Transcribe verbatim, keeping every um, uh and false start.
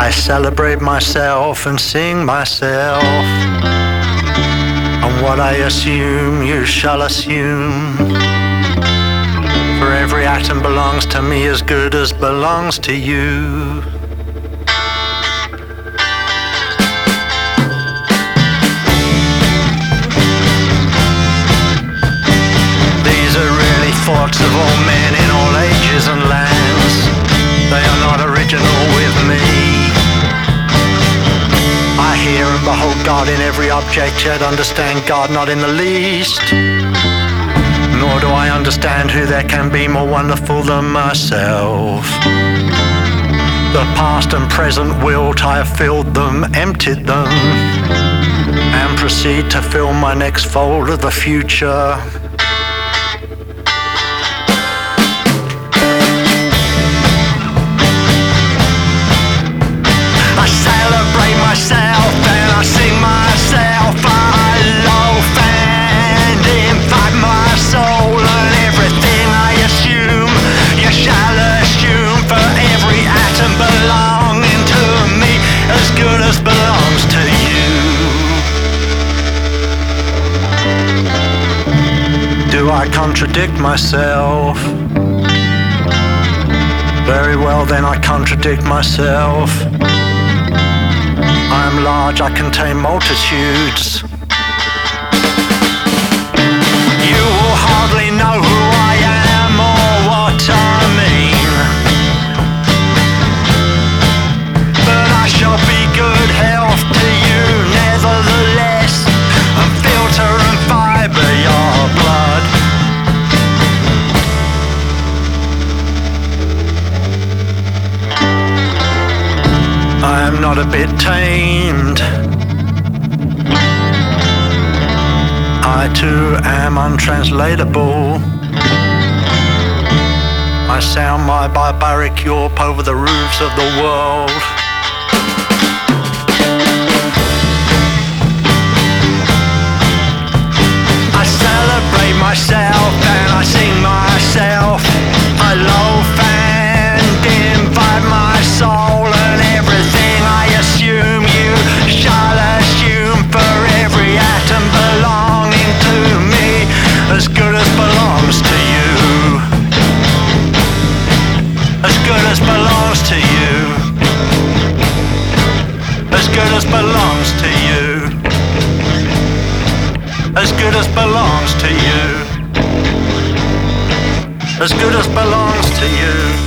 I celebrate myself and sing myself. And what I assume, you shall assume. For every atom belongs to me as good as belongs to you. These are really thoughts of all men in all ages and lands. They are not original with me. I hear and behold God in every object, yet understand God not in the least. Nor do I understand who there can be more wonderful than myself. The past and present wilt, I have filled them, emptied them, and proceed to fill my next fold of the future. I celebrate myself and I sing myself. I loaf and invite my soul, and everything I assume, you shall assume. For every atom belonging to me, as good as belongs to you. Do I contradict myself? Very well, then I contradict myself. I am large, I contain multitudes. You will hardly know who I am or what I mean, but I shall be good health to you nevertheless, and filter and fibre your blood. I am not a bit tamed. I too am untranslatable. I sound my barbaric yawp over the roofs of the world. I celebrate myself and I sing myself. I loaf and invite my soul, and everything I assume, you shall assume. For every atom belonging to me, as good as belongs to you. As good as belongs to you. As good as belongs to you. As good as belongs to you. As good as belongs to you.